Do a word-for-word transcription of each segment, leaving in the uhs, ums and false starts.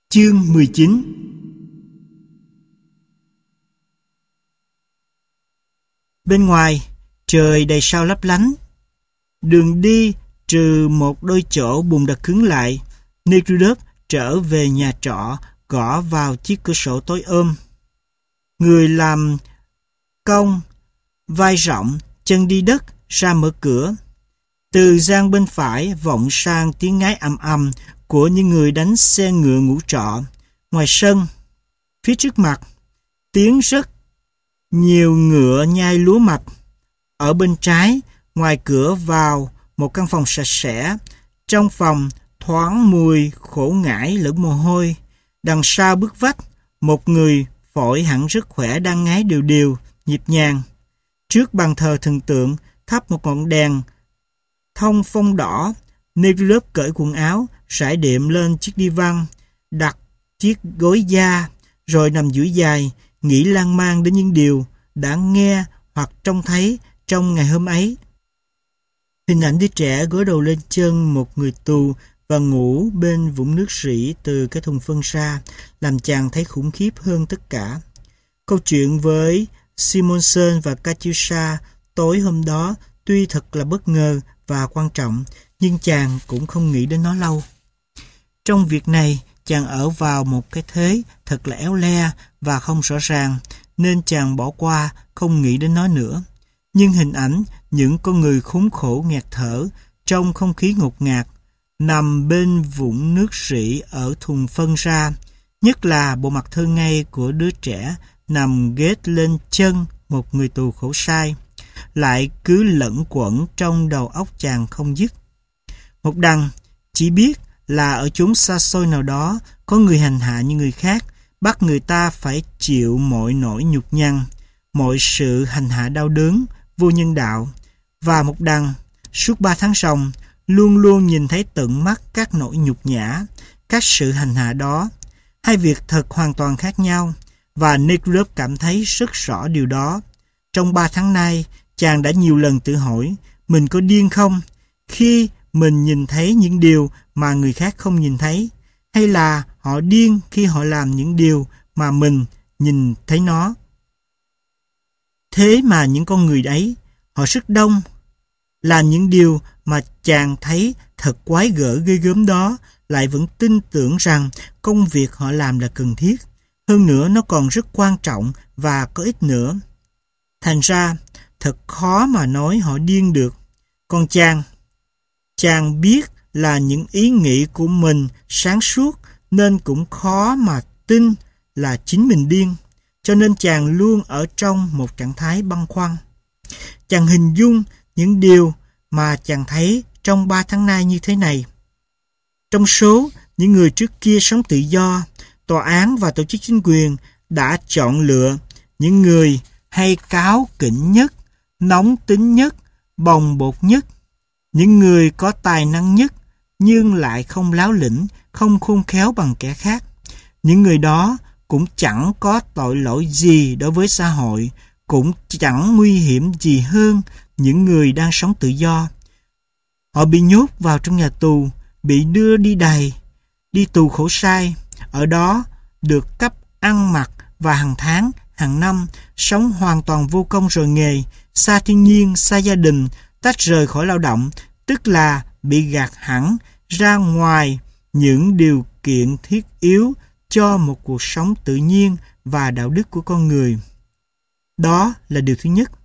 Chương mười chín. Bên ngoài, trời đầy sao lấp lánh. Đường đi trừ một đôi chỗ bùn đã cứng lại. Nekhludoff trở về nhà trọ, gõ vào chiếc cửa sổ tối ôm. Người làm công, vai rộng, chân đi đất, ra mở cửa. Từ gian bên phải vọng sang tiếng ngái ầm ầm của những người đánh xe ngựa ngũ trọ. Ngoài sân, phía trước mặt, tiếng rất nhiều ngựa nhai lúa mạch. Ở bên trái, ngoài cửa vào một căn phòng sạch sẽ. Trong phòng thoáng mùi khổ ngải lẫn mồ hôi. Đằng sau bức vách, một người phổi hẳn rất khỏe đang ngái đều đều, nhịp nhàng. Trước bàn thờ thần tượng, thắp một ngọn đèn thông phong đỏ. Nekhludoff cởi quần áo, rải đệm lên chiếc đi văn, đặt chiếc gối da, rồi nằm duỗi dài, nghĩ lan man đến những điều đã nghe hoặc trông thấy trong ngày hôm ấy. Hình ảnh đứa trẻ gối đầu lên chân một người tù và ngủ bên vũng nước rỉ từ cái thùng phân ra, làm chàng thấy khủng khiếp hơn tất cả. Câu chuyện với Simonsen và Katyusha tối hôm đó tuy thật là bất ngờ và quan trọng, nhưng chàng cũng không nghĩ đến nó lâu. Trong việc này, chàng ở vào một cái thế thật là éo le và không rõ ràng, nên chàng bỏ qua, không nghĩ đến nó nữa. Nhưng hình ảnh những con người khốn khổ nghẹt thở trong không khí ngột ngạt, nằm bên vũng nước rỉ ở thùng phân ra, nhất là bộ mặt thơ ngây của đứa trẻ nằm ghét lên chân một người tù khổ sai, lại cứ lẫn quẩn trong đầu óc chàng không dứt. Một đằng chỉ biết là ở chốn xa xôi nào đó có người hành hạ như người khác, bắt người ta phải chịu mọi nỗi nhục nhằn, mọi sự hành hạ đau đớn, vô nhân đạo. Và một đằng, suốt ba tháng ròng, luôn luôn nhìn thấy tận mắt các nỗi nhục nhã, các sự hành hạ đó. Hai việc thật hoàn toàn khác nhau, và Nekhludoff cảm thấy rất rõ điều đó. Trong ba tháng nay, chàng đã nhiều lần tự hỏi, mình có điên không khi mình nhìn thấy những điều mà người khác không nhìn thấy, hay là họ điên khi họ làm những điều mà mình nhìn thấy nó. Thế mà những con người ấy, họ rất đông, làm những điều mà chàng thấy thật quái gở ghê gớm đó, lại vẫn tin tưởng rằng công việc họ làm là cần thiết. Hơn nữa nó còn rất quan trọng và có ích nữa. Thành ra, thật khó mà nói họ điên được. Còn chàng, chàng biết là những ý nghĩ của mình sáng suốt, nên cũng khó mà tin là chính mình điên. Cho nên chàng luôn ở trong một trạng thái băn khoăn. Chàng hình dung những điều mà chàng thấy trong ba tháng nay như thế này. Trong số những người trước kia sống tự do, tòa án và tổ chức chính quyền đã chọn lựa những người hay cáo kỉnh nhất, nóng tính nhất, bồng bột nhất, những người có tài năng nhất, nhưng lại không láo lĩnh, không khôn khéo bằng kẻ khác. Những người đó cũng chẳng có tội lỗi gì đối với xã hội, cũng chẳng nguy hiểm gì hơn những người đang sống tự do. Họ bị nhốt vào trong nhà tù, bị đưa đi đày, đi tù khổ sai, ở đó được cấp ăn mặc và hàng tháng, hàng năm, sống hoàn toàn vô công rồi nghề, xa thiên nhiên, xa gia đình, tách rời khỏi lao động, tức là bị gạt hẳn ra ngoài những điều kiện thiết yếu cho một cuộc sống tự nhiên và đạo đức của con người. Đó là điều thứ nhất.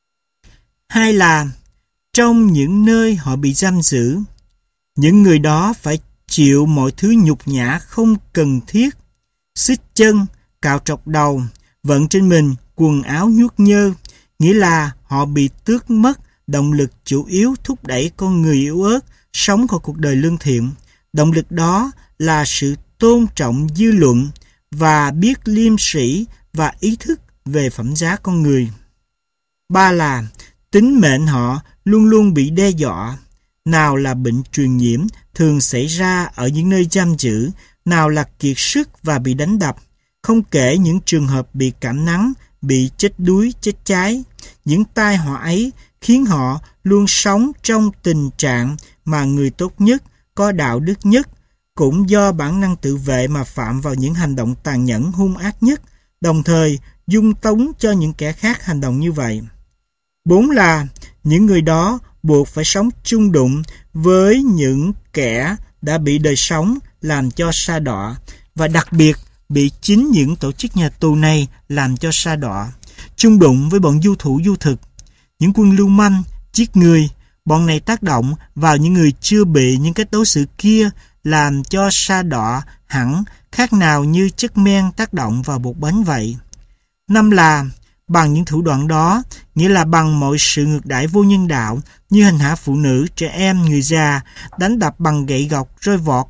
Hai là, trong những nơi họ bị giam giữ, những người đó phải chịu mọi thứ nhục nhã không cần thiết, xích chân, cạo trọc đầu, vận trên mình quần áo nhuốm nhơ, nghĩa là họ bị tước mất động lực chủ yếu thúc đẩy con người yếu ớt sống khỏi cuộc đời lương thiện. Động lực đó là sự tôn trọng dư luận và biết liêm sĩ và ý thức về phẩm giá con người. Ba là, tính mệnh họ luôn luôn bị đe dọa. Nào là bệnh truyền nhiễm thường xảy ra ở những nơi giam giữ, nào là kiệt sức và bị đánh đập, không kể những trường hợp bị cảm nắng, bị chết đuối, chết cháy. Những tai họa ấy khiến họ luôn sống trong tình trạng mà người tốt nhất, có đạo đức nhất cũng do bản năng tự vệ mà phạm vào những hành động tàn nhẫn hung ác nhất, đồng thời dung túng cho những kẻ khác hành động như vậy. Bốn là những người đó buộc phải sống chung đụng với những kẻ đã bị đời sống làm cho sa đọa, và đặc biệt bị chính những tổ chức nhà tù này làm cho sa đọa. Chung đụng với bọn du thủ du thực, những quân lưu manh, giết người. Bọn này tác động vào những người chưa bị những cách đối xử kia làm cho sa đọa hẳn, khác nào như chất men tác động vào bột bánh vậy. Năm là bằng những thủ đoạn đó, nghĩa là bằng mọi sự ngược đãi vô nhân đạo như hành hạ phụ nữ, trẻ em, người già, đánh đập bằng gậy gộc, roi vọt.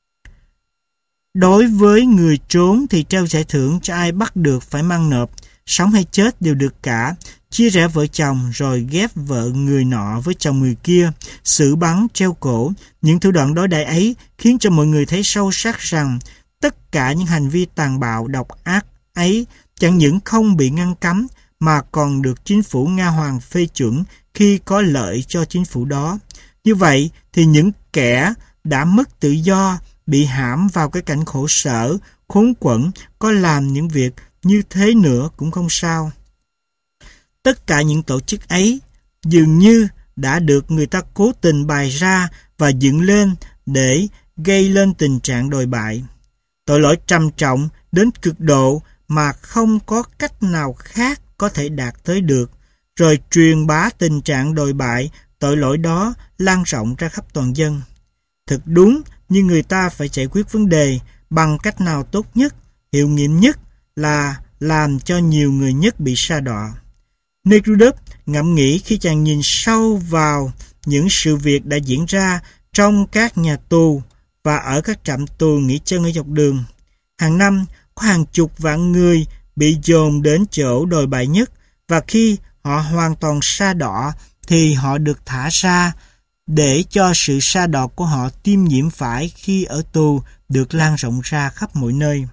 Đối với người trốn thì treo giải thưởng cho ai bắt được phải mang nộp, sống hay chết đều được cả, chia rẽ vợ chồng rồi ghép vợ người nọ với chồng người kia, xử bắn, treo cổ. Những thủ đoạn đối đãi ấy khiến cho mọi người thấy sâu sắc rằng tất cả những hành vi tàn bạo độc ác ấy chẳng những không bị ngăn cấm mà còn được chính phủ Nga Hoàng phê chuẩn khi có lợi cho chính phủ đó. Như vậy thì những kẻ đã mất tự do, bị hãm vào cái cảnh khổ sở, khốn quẫn, có làm những việc như thế nữa cũng không sao. Tất cả những tổ chức ấy dường như đã được người ta cố tình bày ra và dựng lên để gây lên tình trạng đồi bại. Tội lỗi trầm trọng đến cực độ mà không có cách nào khác có thể đạt tới được, rồi truyền bá tình trạng đồi bại, tội lỗi đó lan rộng ra khắp toàn dân. Thật đúng như người ta phải giải quyết vấn đề bằng cách nào tốt nhất, hiệu nghiệm nhất là làm cho nhiều người nhất bị sa đọa. Nekhrushchev ngẫm nghĩ khi chàng nhìn sâu vào những sự việc đã diễn ra trong các nhà tù và ở các trạm tù nghỉ chân ở dọc đường. Hàng năm có hàng chục vạn người bị dồn đến chỗ đồi bại nhất, và khi họ hoàn toàn sa đọa thì họ được thả ra để cho sự sa đọa của họ tiêm nhiễm phải khi ở tù được lan rộng ra khắp mọi nơi.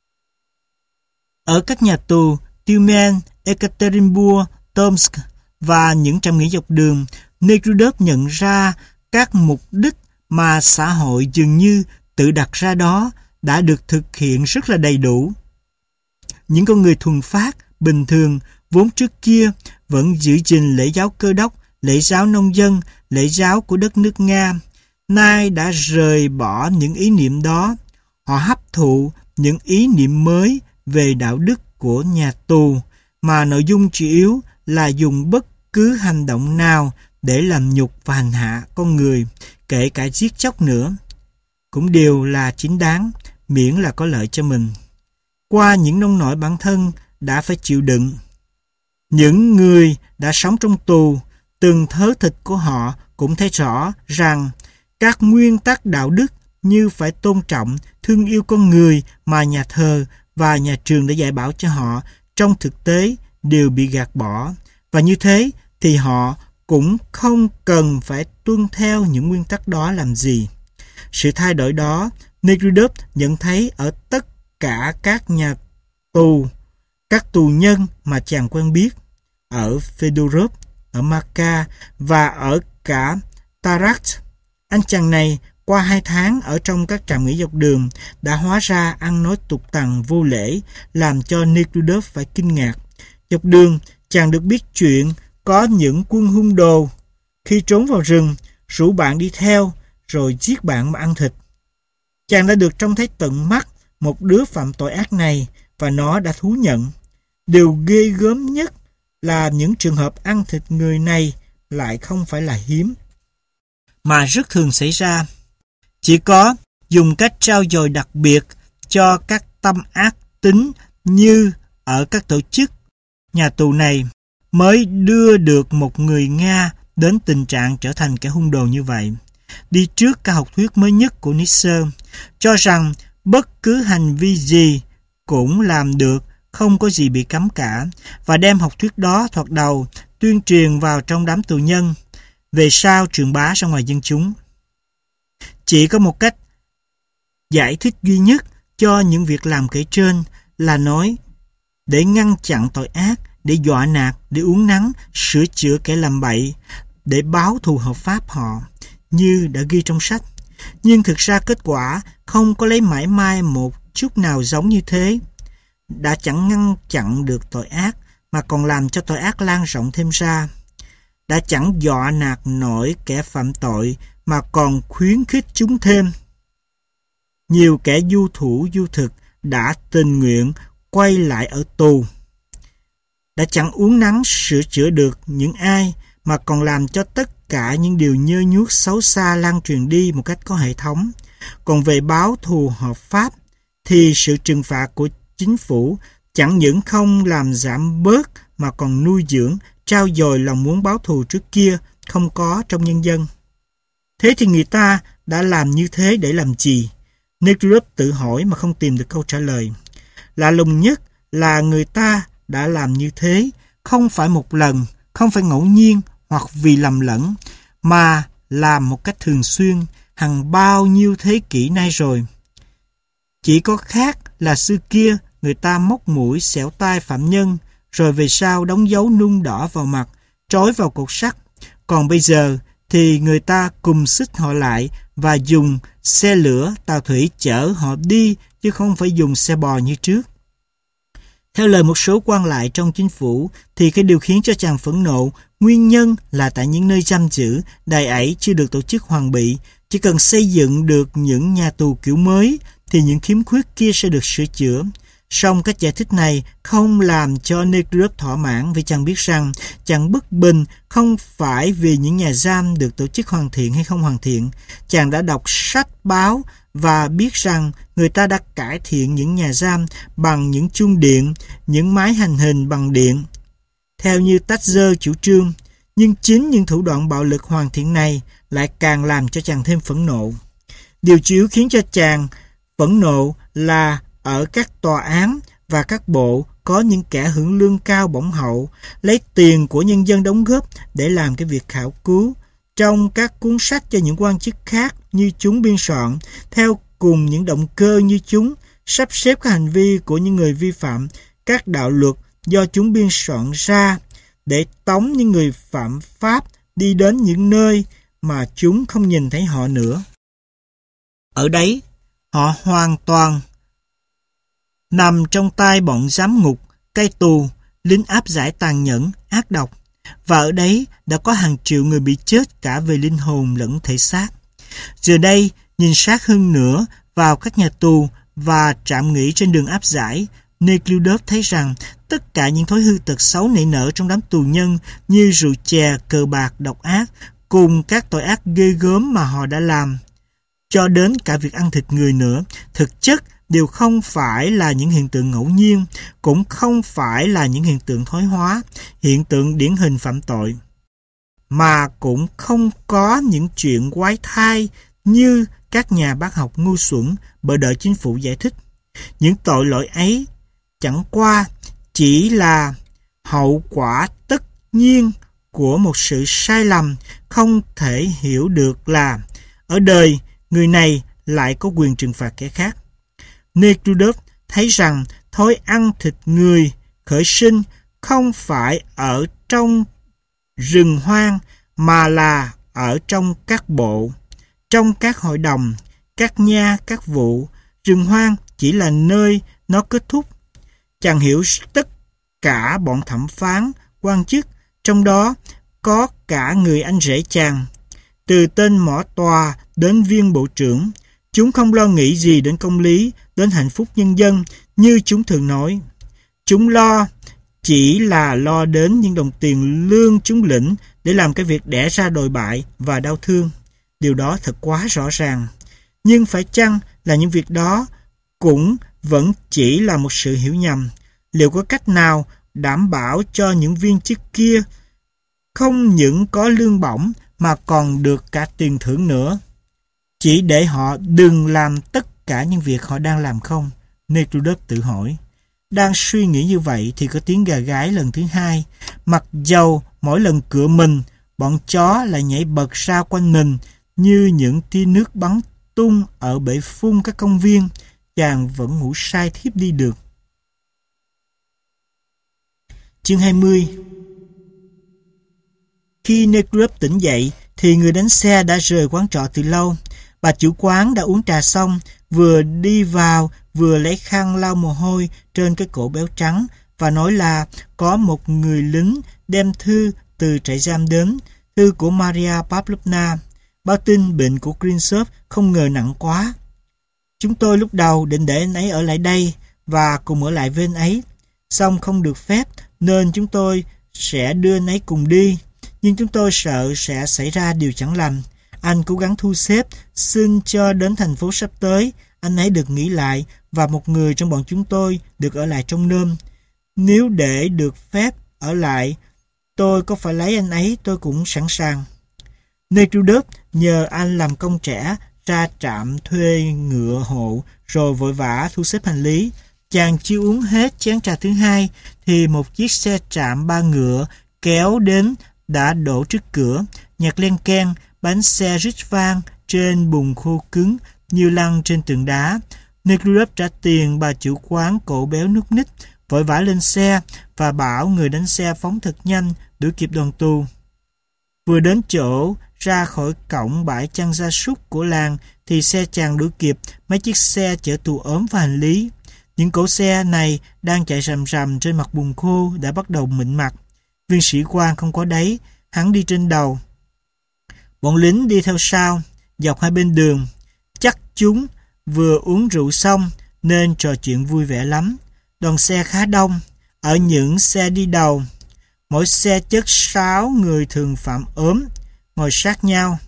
Ở các nhà tù Tyumen, Ekaterinburg, Tomsk và những trạm nghỉ dọc đường, Nekhrushchev nhận ra các mục đích mà xã hội dường như tự đặt ra đó đã được thực hiện rất là đầy đủ. Những con người thuần phát, bình thường, vốn trước kia vẫn giữ gìn lễ giáo Cơ đốc, lễ giáo nông dân, lễ giáo của đất nước Nga, nay đã rời bỏ những ý niệm đó. Họ hấp thụ những ý niệm mới về đạo đức của nhà tù, mà nội dung chủ yếu là dùng bất cứ hành động nào để làm nhục và hành hạ con người, kể cả giết chóc nữa, cũng đều là chính đáng, miễn là có lợi cho mình. Qua những nông nỗi bản thân đã phải chịu đựng, những người đã sống trong tù, từng thớ thịt của họ cũng thấy rõ rằng các nguyên tắc đạo đức như phải tôn trọng, thương yêu con người mà nhà thờ và nhà trường đã dạy bảo cho họ trong thực tế đều bị gạt bỏ, và như thế thì họ cũng không cần phải tuân theo những nguyên tắc đó làm gì. Sự thay đổi đó Nekhrushchev nhận thấy ở tất cả các nhà tù, các tù nhân mà chàng quen biết, ở Fedorov, ở Maka và ở cả Tarak. Anh chàng này qua hai tháng ở trong các trạm nghỉ dọc đường đã hóa ra ăn nói tục tằn vô lễ, làm cho Nekhrushchev phải kinh ngạc. Dọc đường chàng được biết chuyện có những quân hung đồ khi trốn vào rừng rủ bạn đi theo rồi giết bạn mà ăn thịt. Chàng đã được trông thấy tận mắt một đứa phạm tội ác này và nó đã thú nhận. Điều ghê gớm nhất là những trường hợp ăn thịt người này lại không phải là hiếm, mà rất thường xảy ra. Chỉ có dùng cách trao dồi đặc biệt cho các tâm ác tính như ở các tổ chức nhà tù này mới đưa được một người Nga đến tình trạng trở thành kẻ hung đồ như vậy. Đi trước cả học thuyết mới nhất của Nietzsche, cho rằng bất cứ hành vi gì cũng làm được, không có gì bị cấm cả, và đem học thuyết đó thoạt đầu tuyên truyền vào trong đám tù nhân, về sau truyền bá ra ngoài dân chúng. Chỉ có một cách giải thích duy nhất cho những việc làm kể trên là nói để ngăn chặn tội ác, để dọa nạt, để uốn nắn, sửa chữa kẻ làm bậy, để báo thù hợp pháp họ, như đã ghi trong sách. Nhưng thực ra kết quả không có lấy mãi mai một chút nào giống như thế. Đã chẳng ngăn chặn được tội ác, mà còn làm cho tội ác lan rộng thêm ra. Đã chẳng dọa nạt nổi kẻ phạm tội, mà còn khuyến khích chúng thêm. Nhiều kẻ du thủ du thực đã tình nguyện quay lại ở tù. Đã chẳng uốn nắn sửa chữa được những ai, mà còn làm cho tất cả những điều nhơ nhuốc xấu xa lan truyền đi một cách có hệ thống. Còn về báo thù hợp pháp, thì sự trừng phạt của chính phủ chẳng những không làm giảm bớt, mà còn nuôi dưỡng, trao dồi lòng muốn báo thù trước kia không có trong nhân dân. Thế thì người ta đã làm như thế để làm gì? Necrurus tự hỏi mà không tìm được câu trả lời. Lạ lùng nhất là người ta đã làm như thế, không phải một lần, không phải ngẫu nhiên hoặc vì lầm lẫn, mà làm một cách thường xuyên, hằng bao nhiêu thế kỷ nay rồi. Chỉ có khác là xưa kia người ta móc mũi xẻo tai phạm nhân, rồi về sau đóng dấu nung đỏ vào mặt, trói vào cột sắt. Còn bây giờ thì người ta cùng xích họ lại và dùng xe lửa, tàu thủy chở họ đi, chứ không phải dùng xe bò như trước. Theo lời một số quan lại trong chính phủ, thì cái điều khiến cho chàng phẫn nộ, nguyên nhân là tại những nơi giam giữ, đày ải chưa được tổ chức hoàn bị. Chỉ cần xây dựng được những nhà tù kiểu mới, thì những khiếm khuyết kia sẽ được sửa chữa. Song cách giải thích này không làm cho Necrurus thỏa mãn, vì chàng biết rằng chàng bất bình không phải vì những nhà giam được tổ chức hoàn thiện hay không hoàn thiện. Chàng đã đọc sách báo và biết rằng người ta đã cải thiện những nhà giam bằng những chuông điện, những máy hành hình bằng điện, theo như Thatcher chủ trương. Nhưng chính những thủ đoạn bạo lực hoàn thiện này lại càng làm cho chàng thêm phẫn nộ. Điều chủ yếu khiến cho chàng phẫn nộ là ở các tòa án và các bộ có những kẻ hưởng lương cao bổng hậu, lấy tiền của nhân dân đóng góp để làm cái việc khảo cứu trong các cuốn sách cho những quan chức khác như chúng biên soạn, theo cùng những động cơ như chúng, sắp xếp các hành vi của những người vi phạm các đạo luật do chúng biên soạn ra, để tống những người phạm pháp đi đến những nơi mà chúng không nhìn thấy họ nữa. Ở đấy, họ hoàn toàn nằm trong tay bọn giám ngục, cai tù, lính áp giải tàn nhẫn, ác độc. Và ở đấy đã có hàng triệu người bị chết cả về linh hồn lẫn thể xác. Giờ đây, nhìn sát hơn nữa vào các nhà tù và trạm nghỉ trên đường áp giải, Necrurus thấy rằng tất cả những thói hư tật xấu nảy nở trong đám tù nhân như rượu chè, cờ bạc, độc ác, cùng các tội ác ghê gớm mà họ đã làm, cho đến cả việc ăn thịt người nữa, thực chất đều không phải là những hiện tượng ngẫu nhiên, cũng không phải là những hiện tượng thoái hóa, hiện tượng điển hình phạm tội, mà cũng không có những chuyện quái thai như các nhà bác học ngu xuẩn bợ đợi chính phủ giải thích. Những tội lỗi ấy chẳng qua chỉ là hậu quả tất nhiên của một sự sai lầm không thể hiểu được là ở đời người này lại có quyền trừng phạt kẻ khác. Necrurus thấy rằng thói ăn thịt người khởi sinh không phải ở trong rừng hoang mà là ở trong các bộ, trong các hội đồng, các nha, các vụ. Rừng hoang chỉ là nơi nó kết thúc. Chàng hiểu tất cả bọn thẩm phán, quan chức, trong đó có cả người anh rể chàng, từ tên mỏ tòa đến viên bộ trưởng. Chúng không lo nghĩ gì đến công lý, đến hạnh phúc nhân dân như chúng thường nói. Chúng lo chỉ là lo đến những đồng tiền lương chúng lĩnh để làm cái việc đẻ ra đồi bại và đau thương. Điều đó thật quá rõ ràng. Nhưng phải chăng là những việc đó cũng vẫn chỉ là một sự hiểu nhầm? Liệu có cách nào đảm bảo cho những viên chức kia không những có lương bổng mà còn được cả tiền thưởng nữa, chỉ để họ đừng làm tất cả những việc họ đang làm không? Necrurus tự hỏi. Đang suy nghĩ như vậy thì có tiếng gà gáy lần thứ hai. Mặc dầu mỗi lần cựa mình, bọn chó lại nhảy bật ra quanh mình như những tia nước bắn tung ở bể phun các công viên, chàng vẫn ngủ say thiếp đi được. Chương hai mươi. Khi Necrurus tỉnh dậy thì người đánh xe đã rời quán trọ từ lâu. Bà chủ quán đã uống trà xong, vừa đi vào vừa lấy khăn lau mồ hôi trên cái cổ béo trắng và nói là có một người lính đem thư từ trại giam đến, thư của Maria Pavlovna. Báo tin bệnh của Khrushchev không ngờ nặng quá. Chúng tôi lúc đầu định để anh ấy ở lại đây và cùng ở lại với anh ấy. Xong không được phép nên chúng tôi sẽ đưa anh ấy cùng đi. Nhưng chúng tôi sợ sẽ xảy ra điều chẳng lành. Anh cố gắng thu xếp, xin cho đến thành phố sắp tới, anh ấy được nghỉ lại và một người trong bọn chúng tôi được ở lại trong nôm. Nếu để được phép ở lại, tôi có phải lấy anh ấy tôi cũng sẵn sàng. Nekhludoff nhờ anh làm công trẻ ra trạm thuê ngựa hộ rồi vội vã thu xếp hành lý. Chàng chưa uống hết chén trà thứ hai thì một chiếc xe trạm ba ngựa kéo đến đã đổ trước cửa, nhạc len keng, bánh xe rít vang trên bùn khô cứng như lăn trên tường đá. Nekhludoff trả tiền bà chủ quán cổ béo núc ních, vội vã lên xe và bảo người đánh xe phóng thật nhanh đuổi kịp đoàn tù. Vừa đến chỗ ra khỏi cổng bãi chăn gia súc của làng thì xe chàng đuổi kịp mấy chiếc xe chở tù ốm và hành lý. Những cỗ xe này đang chạy rầm rầm trên mặt bùn khô đã bắt đầu mịn mặt. Viên sĩ quan không có đấy, hắn đi trên đầu. Bọn lính đi theo sau, dọc hai bên đường. Chắc chúng vừa uống rượu xong nên trò chuyện vui vẻ lắm. Đoàn xe khá đông. Ở những xe đi đầu, mỗi xe chất sáu người thường phạm ốm, ngồi sát nhau.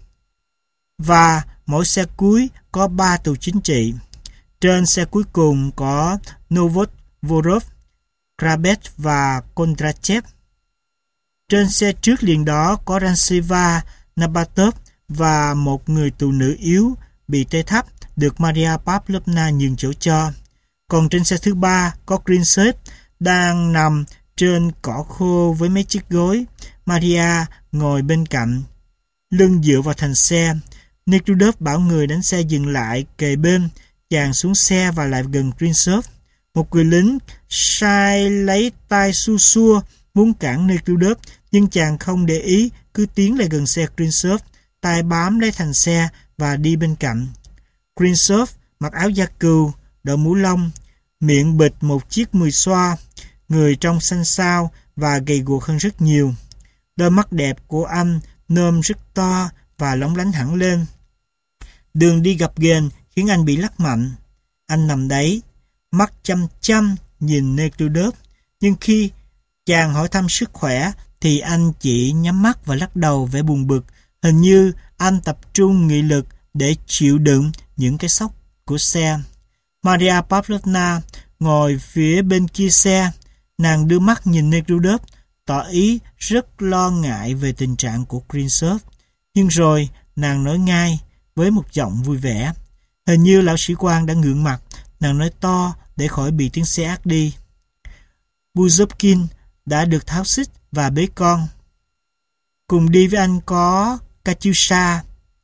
Và mỗi xe cuối có ba tù chính trị. Trên xe cuối cùng có Novovorov, Krabet và Kondrachev. Trên xe trước liền đó có Ranseva, Nabatov và một người tù nữ yếu bị tê thấp được Maria Pavlovna nhường chỗ cho. Còn trên xe thứ ba có Khrushchev đang nằm trên cỏ khô với mấy chiếc gối. Maria ngồi bên cạnh, lưng dựa vào thành xe. Nekhludoff bảo người đánh xe dừng lại kề bên. Chàng xuống xe và lại gần Khrushchev. Một người lính sai lấy tay xua xua muốn cản Nekhludoff, nhưng chàng không để ý, cứ tiến lại gần xe Khrushchev, tay bám lấy thành xe và đi bên cạnh. Khrushchev mặc áo da cừu, đội mũ lông, miệng bịt một chiếc mùi xoa, người trông xanh xao và gầy guộc hơn rất nhiều. Đôi mắt đẹp của anh nôm rất to và lóng lánh hẳn lên. Đường đi gập ghềnh khiến anh bị lắc mạnh. Anh nằm đấy, mắt chăm chăm nhìn Nekhludoff, nhưng khi chàng hỏi thăm sức khỏe thì anh chỉ nhắm mắt và lắc đầu vẻ buồn bực. Hình như anh tập trung nghị lực để chịu đựng những cái sốc của xe. Maria Pavlovna ngồi phía bên kia xe. Nàng đưa mắt nhìn Nekhludoff, tỏ ý rất lo ngại về tình trạng của Khrushchev. Nhưng rồi nàng nói ngay với một giọng vui vẻ. Hình như lão sĩ quan đã ngượng mặt. Nàng nói to để khỏi bị tiếng xe át đi. Buzovkin đã được tháo xích và bế con. Cùng đi với anh có Katyusha,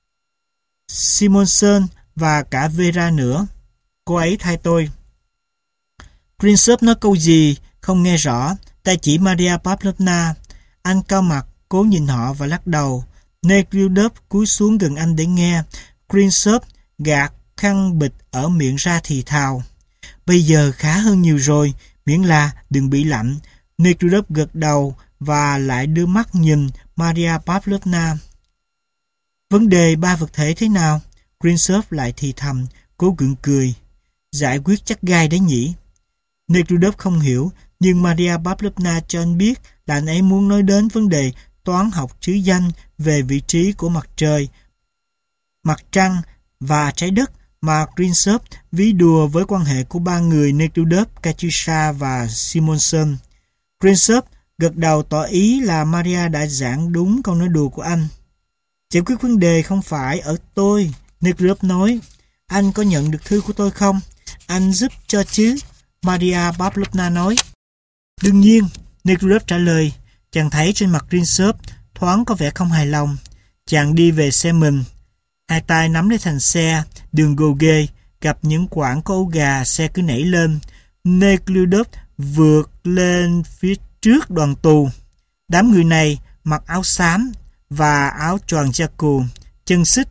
Simonson và cả Vera nữa. Cô ấy thay tôi. Khrushchev nói câu gì không nghe rõ, tay chỉ Maria Pavlovna. Anh cau mặt, cố nhìn họ và lắc đầu. Nekhludoff cúi xuống gần anh để nghe. Khrushchev gạt khăn bịt ở miệng ra thì thào. Bây giờ khá hơn nhiều rồi, miễn là đừng bị lạnh. Nekhludoff gật đầu và lại đưa mắt nhìn Maria Pavlovna. Vấn đề ba vật thể thế nào? Khrushchev lại thì thầm, cố gượng cười. Giải quyết chắc gai đấy nhỉ? Nekhludoff không hiểu, nhưng Maria Pavlovna cho anh biết là anh ấy muốn nói đến vấn đề toán học trứ danh về vị trí của mặt trời, mặt trăng và trái đất mà Khrushchev ví đùa với quan hệ của ba người Nekhludoff, Katyusha và Simonson. Khrushchev gật đầu tỏ ý là Maria đã giảng đúng câu nói đùa của anh. Giải quyết vấn đề không phải ở tôi, Nekhludoff nói. Anh có nhận được thư của tôi không? Anh giúp cho chứ? Maria Pavlovna nói. Đương nhiên, Nekhludoff trả lời. Chàng thấy trên mặt Khrushchev thoáng có vẻ không hài lòng. Chàng đi về xe mình. Hai tay nắm lấy thành xe, đường gồ ghề, gặp những quãng có ấu gà, xe cứ nảy lên. Nekhludoff vượt lên phía trước đoàn tù. Đám người này mặc áo xám và áo choàng da cừu, chân xích,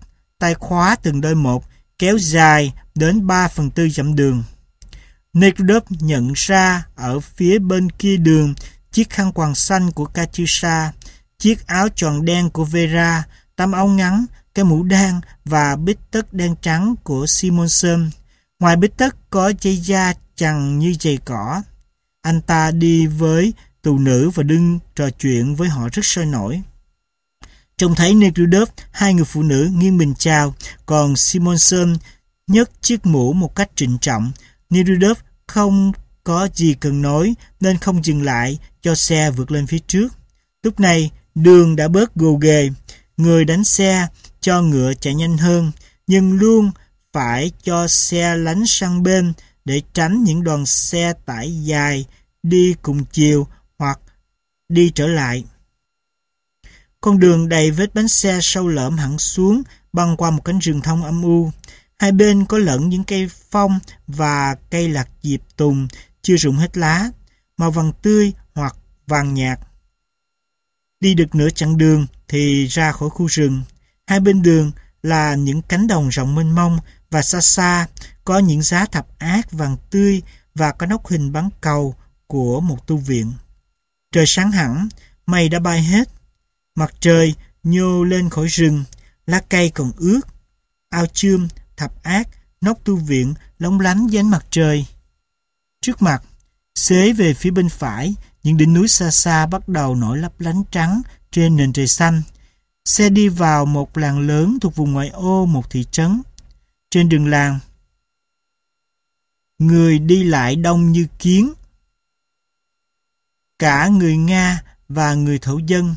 tay khóa từng đôi một, kéo dài đến ba phần tư dặm đường. Nekhludoff nhận ra ở phía bên kia đường chiếc khăn quàng xanh của Katyusha, chiếc áo tròn đen của Vera, tấm áo ngắn, cái mũ đan và bít tất đen trắng của Simonsen. Ngoài bít tất có dây da chằng như giày cỏ. Anh ta đi với tù nữ và đương trò chuyện với họ rất sôi nổi. Trông thấy Nekhludoff, hai người phụ nữ nghiêng mình chào, còn Simonsen nhấc chiếc mũ một cách trịnh trọng. Nekhludoff không có gì cần nói nên không dừng lại cho xe vượt lên phía trước. Lúc này đường đã bớt gồ ghề, người đánh xe cho ngựa chạy nhanh hơn, nhưng luôn phải cho xe lánh sang bên để tránh những đoàn xe tải dài đi cùng chiều hoặc đi trở lại. Con đường đầy vết bánh xe sâu lởm hẳn xuống, băng qua một cánh rừng thông âm u. Hai bên có lẫn những cây phong và cây lạc diệp tùng chưa rụng hết lá, màu vàng tươi hoặc vàng nhạt. Đi được nửa chặng đường thì ra khỏi khu rừng. Hai bên đường là những cánh đồng rộng mênh mông và xa xa có những giá thập ác vàng tươi và có nóc hình bán cầu của một tu viện. Trời sáng hẳn, mây đã bay hết. Mặt trời nhô lên khỏi rừng, lá cây còn ướt. Ao chươm, thập ác, nóc tu viện lóng lánh dưới ánh mặt trời. Trước mặt, xế về phía bên phải, những đỉnh núi xa xa bắt đầu nổi lấp lánh trắng trên nền trời xanh. Xe đi vào một làng lớn thuộc vùng ngoại ô một thị trấn. Trên đường làng, người đi lại đông như kiến, cả người Nga và người thổ dân.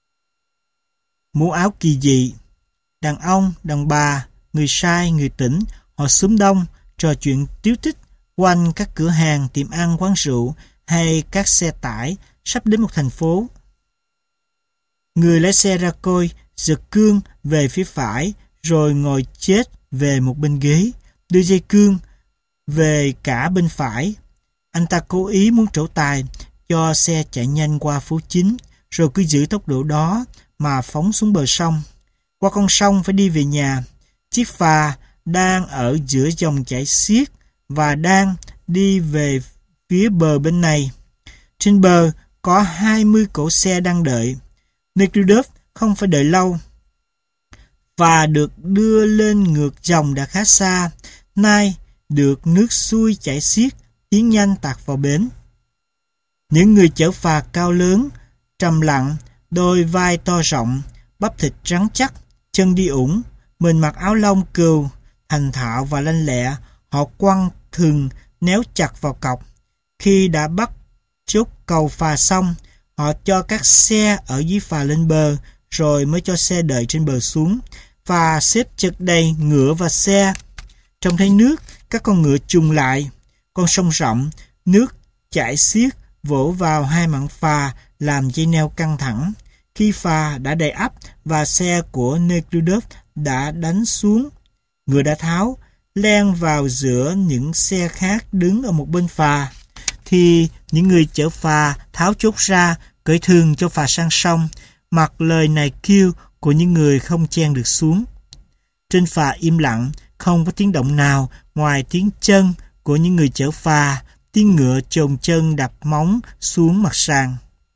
Mũ áo kỳ dị, đàn ông, đàn bà, người sai, người tỉnh, họ xúm đông, trò chuyện tíu tích quanh các cửa hàng, tiệm ăn, quán rượu hay các xe tải sắp đến một thành phố. Người lái xe ra coi, giật cương về phía phải, rồi ngồi chết về một bên ghế, đưa dây cương về cả bên phải. Anh ta cố ý muốn trổ tài cho xe chạy nhanh qua phố chính, rồi cứ giữ tốc độ đó mà phóng xuống bờ sông. Qua con sông phải đi về nhà. Chiếc phà đang ở giữa dòng chảy xiết và đang đi về phía bờ bên này. Trên bờ có hai mươi cỗ xe đang đợi. Nekhludoff không phải đợi lâu. Phà được đưa lên ngược dòng đã khá xa, nay được nước xuôi chảy xiết, tiến nhanh tạt vào bến. Những người chở phà cao lớn, trầm lặng, đôi vai to rộng, bắp thịt rắn chắc, chân đi ủng, mình mặc áo lông cừu, thành thạo và lanh lẹ, họ quăng thừng néo chặt vào cọc. Khi đã bắt chốt cầu phà xong, họ cho các xe ở dưới phà lên bờ, rồi mới cho xe đợi trên bờ xuống. Phà xếp chật đầy ngựa và xe. Trông thấy nước, các con ngựa chùng lại. Con sông rộng, nước chảy xiết vỗ vào hai mạn phà làm dây neo căng thẳng. Khi phà đã đầy ắp và xe của Nekhludoff đã đánh xuống, ngựa đã tháo, len vào giữa những xe khác đứng ở một bên phà, thì những người chở phà tháo chốt ra, cởi thừng cho phà sang sông, mặc lời này kêu của những người không chen được xuống. Trên phà im lặng, không có tiếng động nào ngoài tiếng chân của những người chở phà, tiếng ngựa chồn chân đạp móng xuống mặt sàn.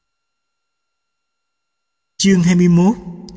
Chương hai mươi mốt.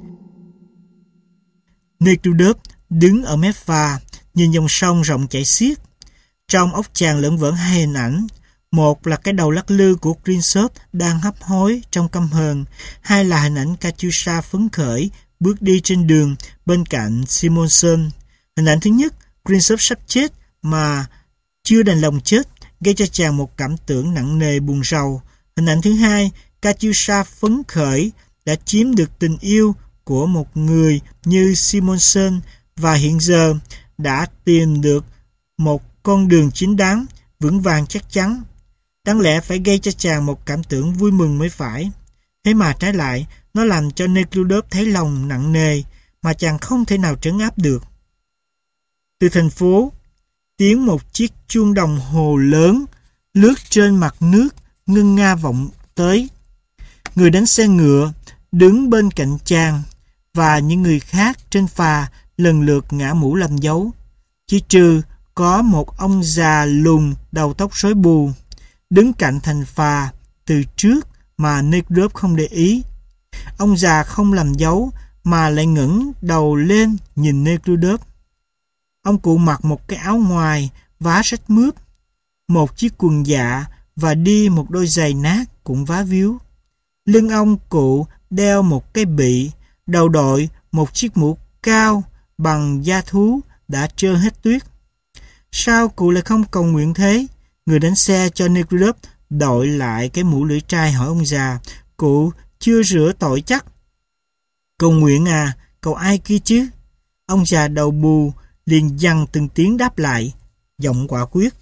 Nekhludoff đứng ở mép phà, nhìn dòng sông rộng chảy xiết. Trong óc chàng lởn vởn hai hình ảnh. Một là cái đầu lắc lư của Khrushchev đang hấp hối trong căm hờn. Hai là hình ảnh Katyusha phấn khởi bước đi trên đường bên cạnh Simonsen. Hình ảnh thứ nhất, Khrushchev sắp chết mà chưa đành lòng chết, gây cho chàng một cảm tưởng nặng nề buồn rầu. Hình ảnh thứ hai, Katyusha phấn khởi đã chiếm được tình yêu của một người như Simonsen và hiện giờ đã tìm được một con đường chính đáng, vững vàng chắc chắn. Đáng lẽ phải gây cho chàng một cảm tưởng vui mừng mới phải. Thế mà trái lại, nó làm cho Nekhludoff thấy lòng nặng nề mà chàng không thể nào trấn áp được. Từ thành phố, tiếng một chiếc chuông đồng hồ lớn lướt trên mặt nước ngân nga vọng tới. Người đánh xe ngựa đứng bên cạnh chàng và những người khác trên phà lần lượt ngã mũ làm dấu. Chỉ trừ có một ông già lùn đầu tóc rối bù đứng cạnh thành phà từ trước mà Nekhludoff không để ý. Ông già không làm dấu mà lại ngẩng đầu lên nhìn Nekhludoff. Ông cụ mặc một cái áo ngoài vá rách mướp, một chiếc quần dạ và đi một đôi giày nát cũng vá víu. Lưng ông cụ đeo một cái bị, đầu đội một chiếc mũ cao bằng da thú đã trơ hết tuyết. Sao cụ lại không cầu nguyện thế? Người đánh xe cho Nekhludoff đội lại cái mũ lưỡi trai hỏi ông già. Cụ chưa rửa tội chắc. Cầu nguyện à, cầu ai kia chứ? Ông già đầu bù liền dằn từng tiếng đáp lại, giọng quả quyết.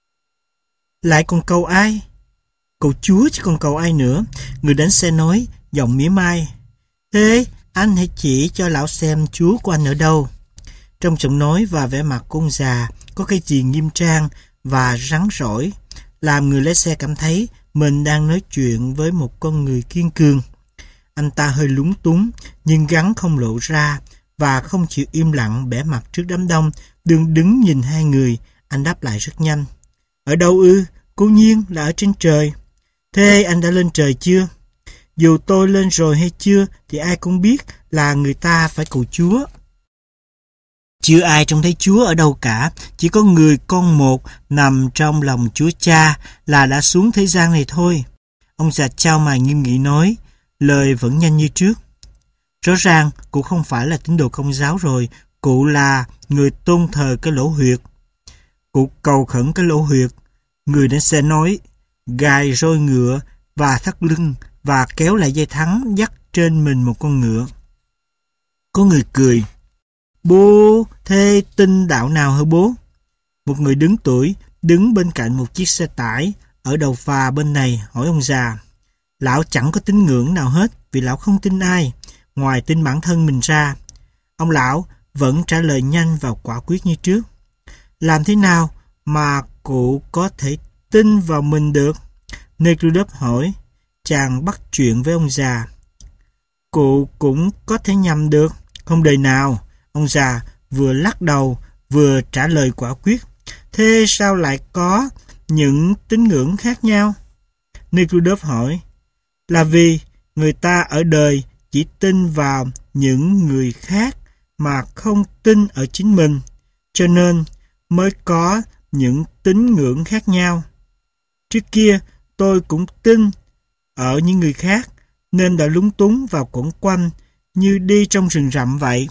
Lại còn cầu ai? Cầu Chúa chứ còn cầu ai nữa. Người đánh xe nói, giọng mỉa mai. Thế anh hãy chỉ cho lão xem Chúa của anh ở đâu. Trong giọng nói và vẻ mặt của ông già có cái gì nghiêm trang và rắn rỏi, làm người lái xe cảm thấy mình đang nói chuyện với một con người kiên cường. Anh ta hơi lúng túng, nhưng gắng không lộ ra và không chịu im lặng bẻ mặt trước đám đông, đừng đứng nhìn hai người. Anh đáp lại rất nhanh. Ở đâu ư? Cố nhiên là ở trên trời. Thế anh đã lên trời chưa? Dù tôi lên rồi hay chưa thì ai cũng biết là người ta phải cầu Chúa. Chưa ai trông thấy Chúa ở đâu cả, chỉ có người con một nằm trong lòng Chúa Cha là đã xuống thế gian này thôi. Ông già chau mày nghiêm nghị nói, lời vẫn nhanh như trước. Rõ ràng cụ không phải là tín đồ Công giáo rồi, cụ là người tôn thờ cái lỗ huyệt. Cụ cầu khẩn cái lỗ huyệt. Người đánh xe nói, gài roi ngựa và thắt lưng và kéo lại dây thắng dắt trên mình một con ngựa. Có người cười. Bố, thế tin đạo nào hả bố? Một người đứng tuổi đứng bên cạnh một chiếc xe tải ở đầu phà bên này hỏi ông già. Lão chẳng có tín ngưỡng nào hết vì lão không tin ai ngoài tin bản thân mình ra. Ông lão vẫn trả lời nhanh và quả quyết như trước. Làm thế nào mà cụ có thể tin vào mình được? Nekhludoff hỏi. Chàng bắt chuyện với ông già. Cụ cũng có thể nhầm được. Không đời nào. Ông già vừa lắc đầu vừa trả lời quả quyết. Thế sao lại có những tín ngưỡng khác nhau? Nekhludoff hỏi. Là vì người ta ở đời chỉ tin vào những người khác mà không tin ở chính mình, cho nên mới có những tín ngưỡng khác nhau. Trước kia tôi cũng tin ở những người khác nên đã lúng túng vào quẩn quanh như đi trong rừng rậm vậy.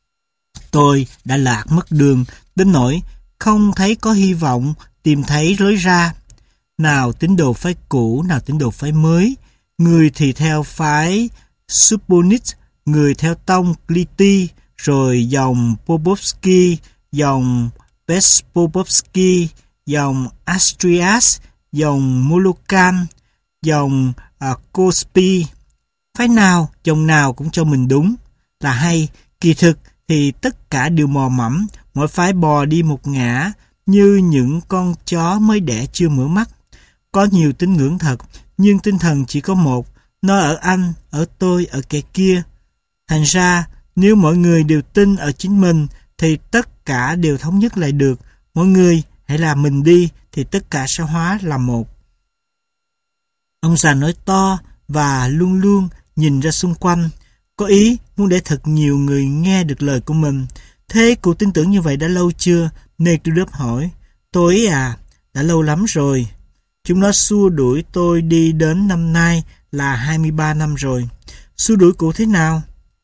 Tôi đã lạc mất đường đến nỗi không thấy có hy vọng tìm thấy lối ra. Nào tín đồ phái cũ, nào tín đồ phái mới. Người thì theo phái Subonit, người theo tông Kliti, rồi dòng Popovsky, dòng Vespopovsky, dòng Astrias, dòng Molokan, dòng uh, Kospi. Phái nào, dòng nào cũng cho mình đúng là hay. Kỳ thực thì tất cả đều mò mẫm, mỗi phái bò đi một ngã như những con chó mới đẻ chưa mở mắt. Có nhiều tín ngưỡng thật, nhưng tinh thần chỉ có một, nó ở anh, ở tôi, ở kẻ kia. Thành ra, nếu mọi người đều tin ở chính mình, thì tất cả đều thống nhất lại được. Mọi người hãy làm mình đi, thì tất cả sẽ hóa là một. Ông già nói to và luôn luôn nhìn ra xung quanh, có ý muốn để thật nhiều người nghe được lời của mình. Thế cụ tin tưởng như vậy đã lâu chưa? Nekhludoff hỏi. Tôi à, đã lâu lắm rồi. Chúng nó xua đuổi tôi đi đến năm nay là hai mươi ba năm rồi. Xua đuổi cụ thế nào?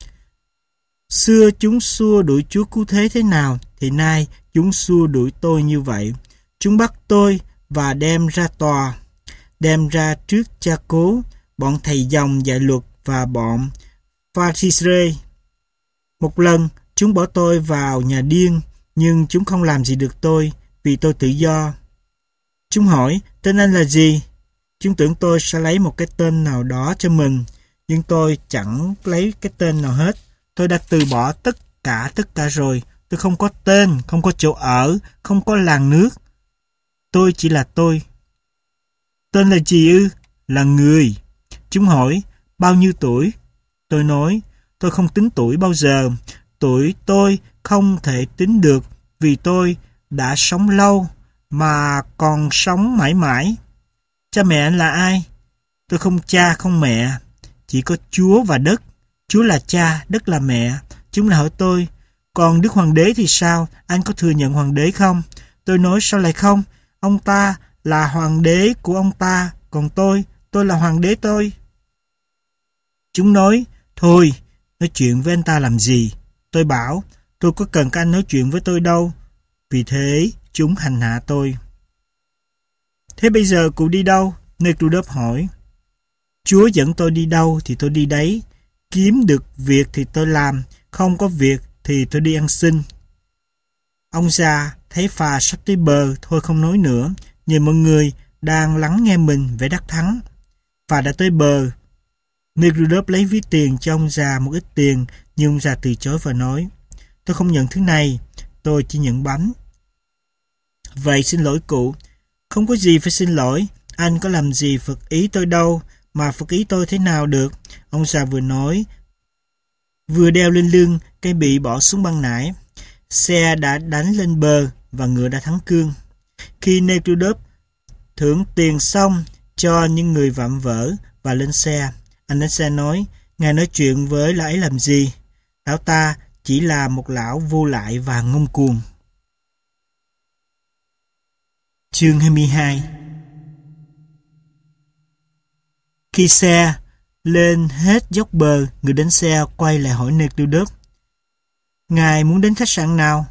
Xưa chúng xua đuổi Chúa Cứu Thế thế nào, thì nay chúng xua đuổi tôi như vậy. Chúng bắt tôi và đem ra tòa, đem ra trước cha cố, bọn thầy dòng dạy luật và bọn Pharisee. Một lần, chúng bỏ tôi vào nhà điên, nhưng chúng không làm gì được tôi, vì tôi tự do. Chúng hỏi, tên anh là gì? Chúng tưởng tôi sẽ lấy một cái tên nào đó cho mình, nhưng tôi chẳng lấy cái tên nào hết. Tôi đã từ bỏ tất cả tất cả rồi. Tôi không có tên, không có chỗ ở, không có làng nước. Tôi chỉ là tôi. Tên là gì ư? Là người. Chúng hỏi, bao nhiêu tuổi? Tôi nói, tôi không tính tuổi bao giờ. Tuổi tôi không thể tính được vì tôi đã sống lâu mà còn sống mãi mãi. Cha mẹ anh là ai? Tôi không cha không mẹ, chỉ có Chúa và đất. Chúa là cha, đất là mẹ. Chúng là hỏi tôi, còn Đức Hoàng đế thì sao? Anh có thừa nhận Hoàng đế không? Tôi nói sao lại không? Ông ta là Hoàng đế của ông ta, còn tôi, tôi là Hoàng đế tôi. Chúng nói, thôi, nói chuyện với anh ta làm gì? Tôi bảo, tôi có cần các anh nói chuyện với tôi đâu. Vì thế, chúng hành hạ tôi. Thế bây giờ cụ đi đâu? Necrudop hỏi. Chúa dẫn tôi đi đâu thì tôi đi đấy. Kiếm được việc thì tôi làm, không có việc thì tôi đi ăn xin. Ông già thấy phà sắp tới bờ, thôi không nói nữa, nhìn mọi người đang lắng nghe mình vẻ đắc thắng. Phà đã tới bờ. Necrudop lấy ví tiền cho ông già một ít tiền, nhưng ông già từ chối và nói, tôi không nhận thứ này, tôi chỉ nhận bánh. Vậy xin lỗi cụ. Không có gì phải xin lỗi, anh có làm gì phật ý tôi đâu, mà phật ý tôi thế nào được. Ông già vừa nói, vừa đeo lên lưng cây bị bỏ xuống băng nải. Xe đã đánh lên bờ và ngựa đã thắng cương. Khi Necrudop thưởng tiền xong cho những người vạm vỡ và lên xe, anh đến xe nói, ngài nói chuyện với lão ấy làm gì? Lão ta chỉ là một lão vô lại và ngông cuồng. Chương hai mươi hai. Khi xe lên hết dốc bờ, người đánh xe quay lại hỏi Necrudop, ngài muốn đến khách sạn nào?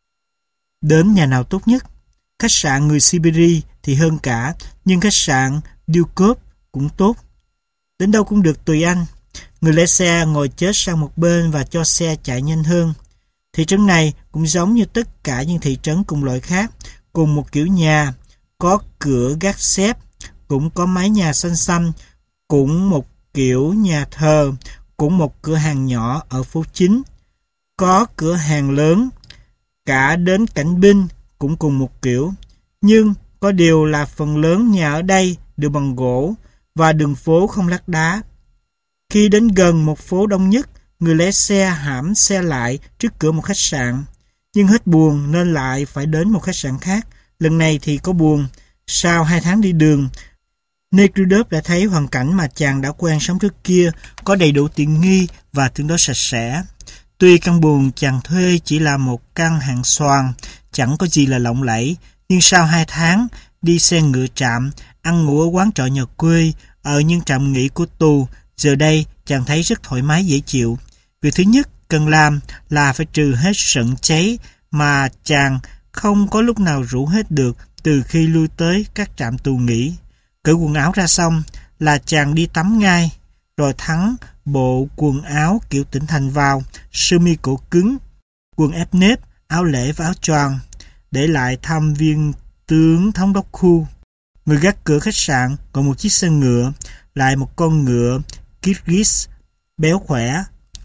Đến nhà nào tốt nhất? Khách sạn người Siberia thì hơn cả, nhưng khách sạn Dukov cũng tốt. Đến đâu cũng được tùy anh. Người lái xe ngồi chết sang một bên và cho xe chạy nhanh hơn. Thị trấn này cũng giống như tất cả những thị trấn cùng loại khác, cùng một kiểu nhà, có cửa gác xếp, cũng có mái nhà xanh xanh, cũng một kiểu nhà thờ, cũng một cửa hàng nhỏ ở phố chính, có cửa hàng lớn, cả đến cảnh binh cũng cùng một kiểu. Nhưng có điều là phần lớn nhà ở đây đều bằng gỗ và đường phố không lát đá. Khi đến gần một phố đông nhất, người lái xe hãm xe lại trước cửa một khách sạn. Nhưng hết buồn nên lại phải đến một khách sạn khác. Lần này thì có buồn. Sau hai tháng đi đường, Necrudop đã thấy hoàn cảnh mà chàng đã quen sống trước kia có đầy đủ tiện nghi và tương đối sạch sẽ. Tuy căn buồng chàng thuê chỉ là một căn hạng xoàn, chẳng có gì là lộng lẫy, nhưng sau hai tháng đi xe ngựa trạm, ăn ngủ ở quán trọ nhà quê, ở những trạm nghỉ của tù, giờ đây chàng thấy rất thoải mái dễ chịu. Việc thứ nhất cần làm là phải trừ hết sận cháy mà chàng không có lúc nào rũ hết được từ khi lui tới các trạm tù nghỉ. Cởi quần áo ra xong là chàng đi tắm ngay, rồi thắng bộ quần áo kiểu tỉnh thành vào, sơ mi cổ cứng, quần ép nếp, áo lễ và áo choàng, để lại thăm viên tướng thống đốc khu. Người gác cửa khách sạn còn một chiếc xe ngựa, lại một con ngựa Kyrgyz béo khỏe,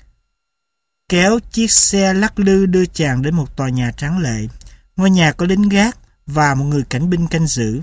kéo chiếc xe lắc lư đưa chàng đến một tòa nhà tráng lệ. Ngôi nhà có lính gác và một người cảnh binh canh giữ.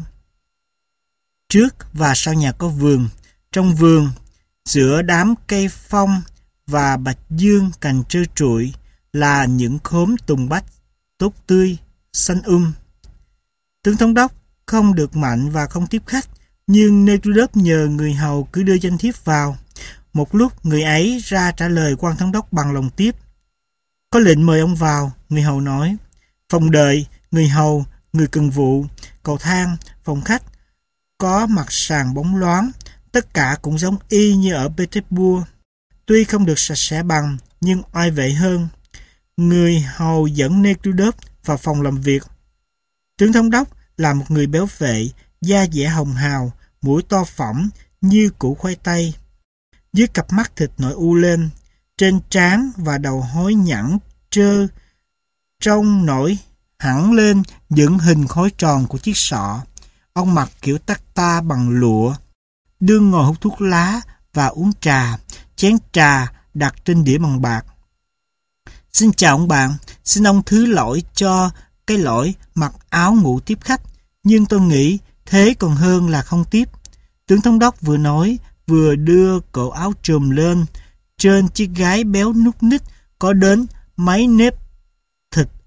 Trước và sau nhà có vườn. Trong vườn, giữa đám cây phong và bạch dương cành trơ trụi là những khóm tùng bách tốt tươi, xanh um. Tướng thống đốc không được mạnh và không tiếp khách, nhưng Necrudop nhờ người hầu cứ đưa danh thiếp vào. Một lúc người ấy ra trả lời quan thống đốc bằng lòng tiếp. Có lệnh mời ông vào, người hầu nói. Phòng đợi, người hầu, người cần vụ, cầu thang, phòng khách, có mặt sàn bóng loáng, tất cả cũng giống y như ở Petersburg. Tuy không được sạch sẽ bằng, nhưng oai vệ hơn. Người hầu dẫn Necrudop vào phòng làm việc. Tướng thống đốc là một người béo phệ, da dẻ hồng hào, mũi to phỏng như củ khoai tây. Dưới cặp mắt thịt nổi u lên, trên trán và đầu hối nhẵn trơ, trông nổi hẳn lên những hình khối tròn của chiếc sọ. Ông mặc kiểu tacta bằng lụa, đương ngồi hút thuốc lá và uống trà, chén trà đặt trên đĩa bằng bạc. Xin chào ông bạn, xin ông thứ lỗi cho cái lỗi mặc áo ngủ tiếp khách, nhưng tôi nghĩ thế còn hơn là không tiếp. Tướng thống đốc vừa nói, vừa đưa cổ áo trùm lên. Trên chiếc gái béo nút nít có đến mấy nếp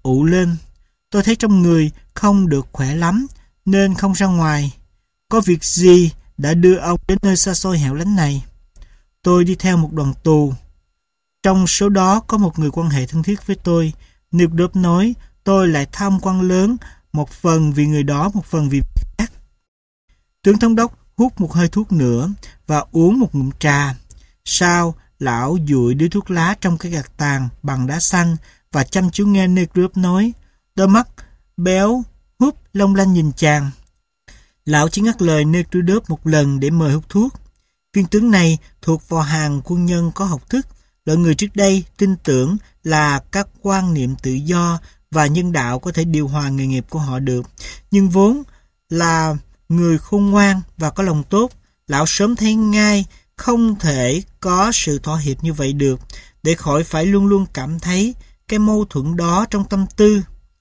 ụ lên. Tôi thấy trong người không được khỏe lắm, nên không ra ngoài. Có việc gì đã đưa ông đến nơi xa xôi hẻo lánh này? Tôi đi theo một đoàn tù. Trong số đó có một người quan hệ thân thiết với tôi. Nicholas nói, tôi lại tham quan lớn, một phần vì người đó, một phần vì việc khác. Tướng thống đốc hút một hơi thuốc nữa và uống một ngụm trà. Sau, lão dụi điếu thuốc lá trong cái gạt tàn bằng đá xanh và chăm chú nghe Nicholas nói. Đôi mắt béo húp long lanh nhìn chàng. Lão chỉ ngắt lời Nicholas một lần để mời hút thuốc. Viên tướng này thuộc vào hàng quân nhân có học thức, loại người trước đây tin tưởng là các quan niệm tự do và nhân đạo có thể điều hòa nghề nghiệp của họ được. Nhưng vốn là người khôn ngoan và có lòng tốt, lão sớm thấy ngay không thể có sự thỏa hiệp như vậy được, để khỏi phải luôn luôn cảm thấy cái mâu thuẫn đó trong tâm tư.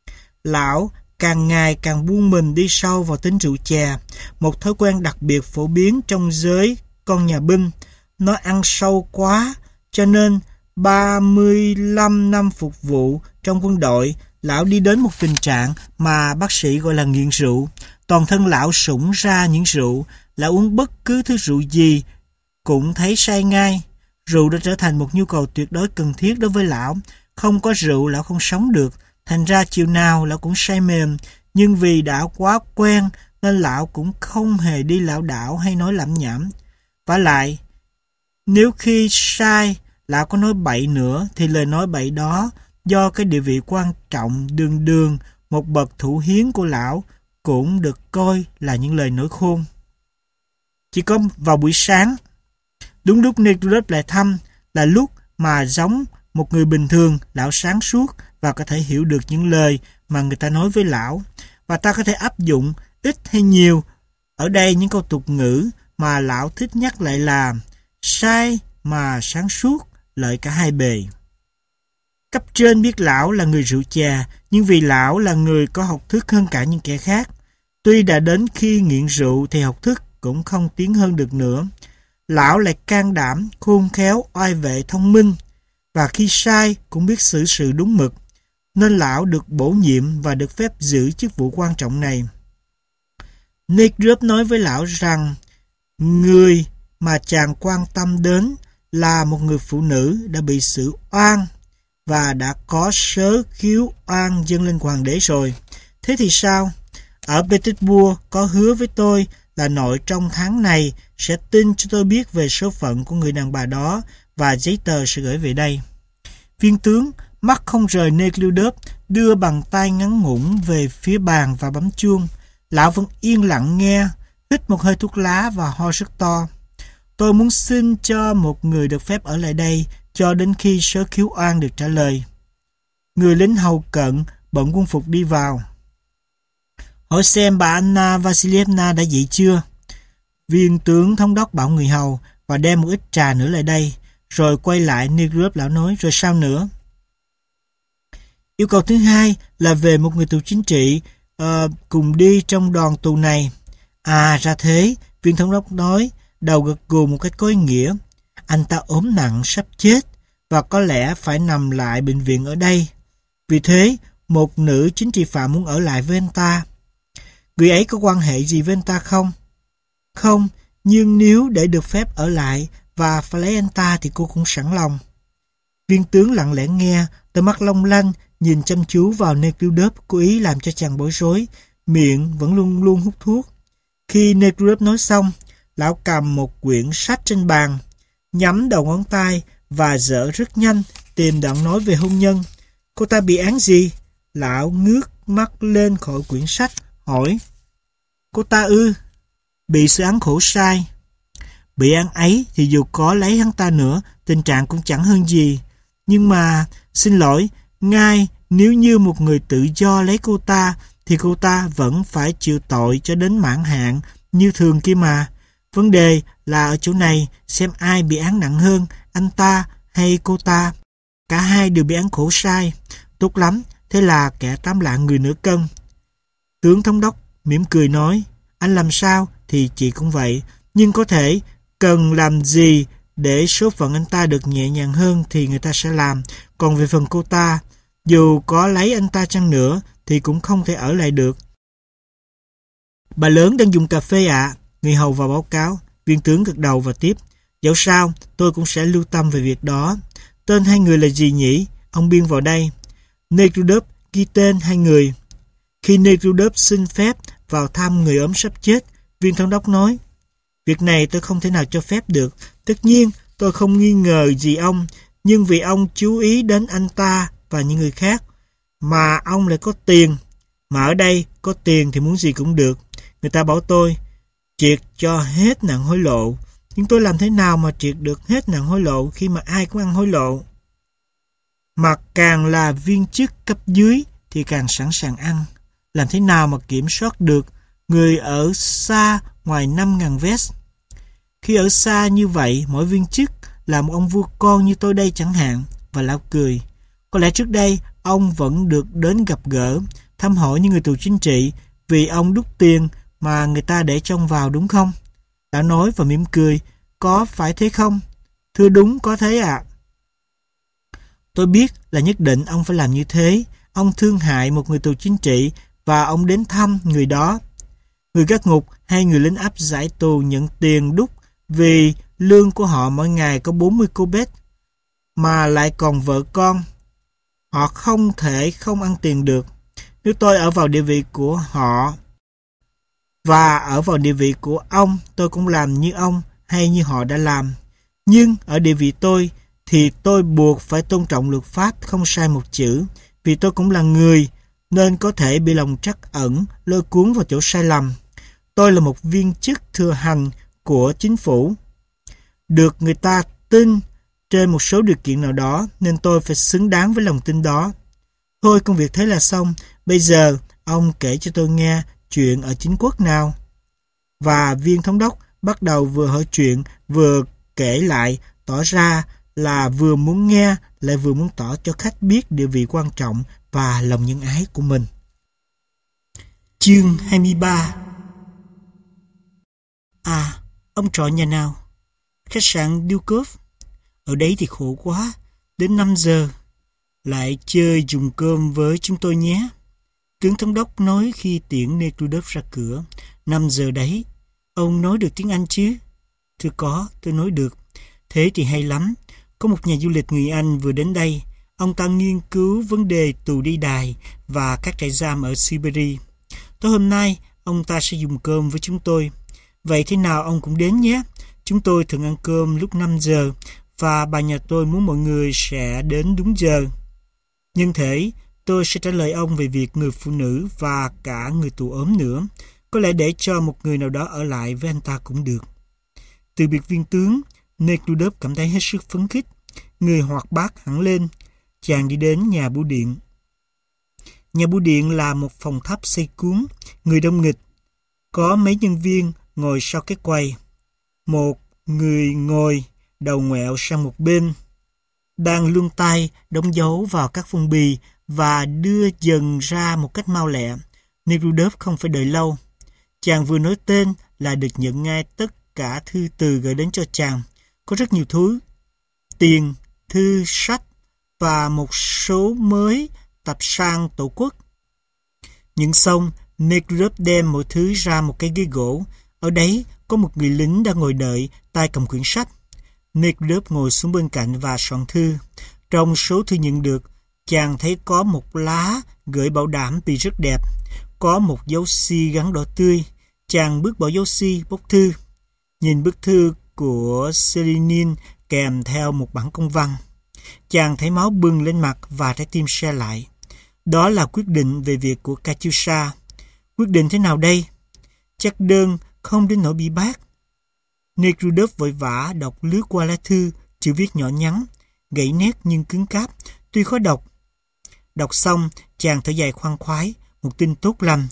Lão càng ngày càng buông mình đi sâu vào tính rượu chè, một thói quen đặc biệt phổ biến trong giới con nhà binh. Nó ăn sâu quá, cho nên ba mươi lăm năm phục vụ trong quân đội, lão đi đến một tình trạng mà bác sĩ gọi là nghiện rượu. Toàn thân lão sũng ra những rượu, lão uống bất cứ thứ rượu gì cũng thấy say ngay. Rượu đã trở thành một nhu cầu tuyệt đối cần thiết đối với lão. Không có rượu lão không sống được, thành ra chiều nào lão cũng say mềm. Nhưng vì đã quá quen nên lão cũng không hề đi lảo đảo hay nói lẩm nhẩm. Vả lại, nếu khi sai lão có nói bậy nữa thì lời nói bậy đó do cái địa vị quan trọng đường đường một bậc thủ hiến của lão cũng được coi là những lời nói khôn. Chỉ có vào buổi sáng, đúng lúc Nicholas lại thăm, là lúc mà giống một người bình thường, lão sáng suốt và có thể hiểu được những lời mà người ta nói với lão, và ta có thể áp dụng ít hay nhiều. Ở đây những câu tục ngữ mà lão thích nhắc lại là sai mà sáng suốt, lợi cả hai bề. Cấp trên biết lão là người rượu chè, nhưng vì lão là người có học thức hơn cả những kẻ khác. Tuy đã đến khi nghiện rượu thì học thức cũng không tiến hơn được nữa. Lão lại can đảm, khôn khéo, oai vệ, thông minh, và khi sai cũng biết xử sự đúng mực, nên lão được bổ nhiệm và được phép giữ chức vụ quan trọng này. Nicholas nói với lão rằng người mà chàng quan tâm đến là một người phụ nữ đã bị xử oan và đã có sớ khiếu oan dâng lên hoàng đế rồi. Thế thì sao? Ở Petersburg có hứa với tôi là nội trong tháng này sẽ tin cho tôi biết về số phận của người đàn bà đó và giấy tờ sẽ gửi về đây. Viên tướng mắt không rời Nicholas, đưa bàn tay ngắn ngủn về phía bàn và bấm chuông. Lão vẫn yên lặng nghe, hít một hơi thuốc lá và ho rất to. Tôi muốn xin cho một người được phép ở lại đây cho đến khi sớ khiếu oan được trả lời. Người lính hầu cận bận quân phục đi vào. Hỏi xem bà Anna Vasilievna đã dậy chưa? Viên tướng thống đốc bảo người hầu và đem một ít trà nữa lại đây. Rồi quay lại Nicholas, lão nói, rồi sao nữa? Yêu cầu thứ hai là về một người tù chính trị uh, cùng đi trong đoàn tù này. À ra thế, viên thống đốc nói, đầu gật gù một cách có ý nghĩa. Anh ta ốm nặng sắp chết và có lẽ phải nằm lại bệnh viện ở đây. Vì thế, một nữ chính trị phạm muốn ở lại với anh ta. Người ấy có quan hệ gì với anh ta không? Không, nhưng nếu để được phép ở lại và phải lấy anh ta thì cô cũng sẵn lòng. Viên tướng lặng lẽ nghe, đôi mắt long lanh nhìn chăm chú vào Nicholas, cố ý làm cho chàng bối rối, miệng vẫn luôn luôn hút thuốc. Khi Nicholas nói xong, lão cầm một quyển sách trên bàn, nhắm đầu ngón tay và dở rất nhanh tìm đoạn nói về hôn nhân. Cô ta bị án gì? Lão ngước mắt lên khỏi quyển sách, hỏi. Cô ta ư? Bị sự án khổ sai. Bị án ấy thì dù có lấy hắn ta nữa, tình trạng cũng chẳng hơn gì. Nhưng mà, xin lỗi, ngay nếu như một người tự do lấy cô ta, thì cô ta vẫn phải chịu tội cho đến mãn hạn như thường kia mà. Vấn đề là ở chỗ này, xem ai bị án nặng hơn, anh ta hay cô ta. Cả hai đều bị án khổ sai. Tốt lắm, thế là kẻ tám lạng người nửa cân. Tướng thống đốc mỉm cười nói, anh làm sao thì chị cũng vậy, nhưng có thể cần làm gì để số phận anh ta được nhẹ nhàng hơn thì người ta sẽ làm. Còn về phần cô ta, Dù có lấy anh ta chăng nữa thì cũng không thể ở lại được. Bà lớn đang dùng cà phê ạ. À. Người hầu vào báo cáo. Viên tướng gật đầu và tiếp. Dẫu sao, tôi cũng sẽ lưu tâm về việc đó. Tên hai người là gì nhỉ? Ông biên vào đây. Nekhludoff ghi tên hai người. Khi Nekhludoff xin phép vào thăm người ốm sắp chết, viên thống đốc nói, việc này tôi không thể nào cho phép được. Tất nhiên, tôi không nghi ngờ gì ông, nhưng vì ông chú ý đến anh ta và những người khác, mà ông lại có tiền. Mà ở đây, có tiền thì muốn gì cũng được. Người ta bảo tôi, triệt cho hết nạn hối lộ. Nhưng tôi làm thế nào mà triệt được hết nạn hối lộ khi mà ai cũng ăn hối lộ? Mà càng là viên chức cấp dưới thì càng sẵn sàng ăn. Làm thế nào mà kiểm soát được người ở xa ngoài năm ngàn vest? Khi ở xa như vậy, mỗi viên chức là một ông vua con như tôi đây chẳng hạn. Và lão cười. Có lẽ trước đây ông vẫn được đến gặp gỡ, thăm hỏi những người tù chính trị vì ông đút tiền mà người ta để trông vào, đúng không? Lão nói và mỉm cười. Có phải thế không? Thưa đúng, có thế ạ. À. Tôi biết là nhất định ông phải làm như thế. Ông thương hại một người tù chính trị và ông đến thăm người đó. Người gác ngục hay người lính áp giải tù nhận tiền đút vì lương của họ mỗi ngày có bốn mươi kobet, mà lại còn vợ con. Họ không thể không ăn tiền được. Nếu tôi ở vào địa vị của họ và ở vào địa vị của ông, tôi cũng làm như ông hay như họ đã làm. Nhưng ở địa vị tôi thì tôi buộc phải tôn trọng luật pháp, không sai một chữ, vì tôi cũng là người nên có thể bị lòng trắc ẩn lôi cuốn vào chỗ sai lầm. Tôi là một viên chức thừa hành của chính phủ, được người ta tin trên một số điều kiện nào đó, nên tôi phải xứng đáng với lòng tin đó. Thôi, công việc thế là xong. Bây giờ ông kể cho tôi nghe chuyện ở chính quốc nào. Và viên thống đốc bắt đầu vừa hỏi chuyện vừa kể lại, tỏ ra là vừa muốn nghe lại vừa muốn tỏ cho khách biết địa vị quan trọng và lòng nhân ái của mình. Chương hai mươi ba. À, ông trọ nhà nào? Khách sạn Dukov. Ở đấy thì khổ quá. Đến năm giờ lại chơi dùng cơm với chúng tôi nhé. Tướng thống đốc nói khi tiễn Nekhludoff ra cửa. Năm giờ đấy. Ông nói được tiếng Anh chứ? Thưa có, tôi nói được. Thế thì hay lắm. Có một nhà du lịch người Anh vừa đến đây. Ông ta nghiên cứu vấn đề tù đi đài và các trại giam ở Siberia. Tối hôm nay, ông ta sẽ dùng cơm với chúng tôi. Vậy thế nào ông cũng đến nhé. Chúng tôi thường ăn cơm lúc năm giờ và bà nhà tôi muốn mọi người sẽ đến đúng giờ. Nhân thế, tôi sẽ trả lời ông về việc người phụ nữ và cả người tù ốm nữa. Có lẽ để cho một người nào đó ở lại với anh ta cũng được. Từ biệt viên tướng, Nekhludoff cảm thấy hết sức phấn khích. Người hoạt bát hẳn lên. Chàng đi đến nhà bưu điện. Nhà bưu điện là một phòng thấp xây cuốn, người đông nghịch. Có mấy nhân viên ngồi sau cái quầy. Một người ngồi đầu ngoẹo sang một bên, đang luân tay đóng dấu vào các phong bì và đưa dần ra một cách mau lẹ. Nekhludoff không phải đợi lâu. Chàng vừa nói tên là được nhận ngay tất cả thư từ gửi đến cho chàng. Có rất nhiều thứ: tiền, thư, sách và một số mới tập sang Tổ quốc. Nhận xong, Nekhludoff đem mọi thứ ra một cái ghế gỗ. Ở đấy có một người lính đang ngồi đợi, tay cầm quyển sách. Nekhludoff ngồi xuống bên cạnh và soạn thư. Trong số thư nhận được, chàng thấy có một lá gửi bảo đảm vì rất đẹp. Có một dấu xi gắn đỏ tươi. Chàng bước bỏ dấu xi, bốc thư. Nhìn bức thư của Selenin kèm theo một bản công văn. Chàng thấy máu bừng lên mặt và trái tim se lại. Đó là quyết định về việc của Katyusha. Quyết định thế nào đây? Chắc đơn không đến nỗi bi bác. Nekhludoff vội vã đọc lướt qua lá thư, chữ viết nhỏ nhắn, gãy nét nhưng cứng cáp, tuy khó đọc. Đọc xong, chàng thở dài khoan khoái, một tin tốt lành.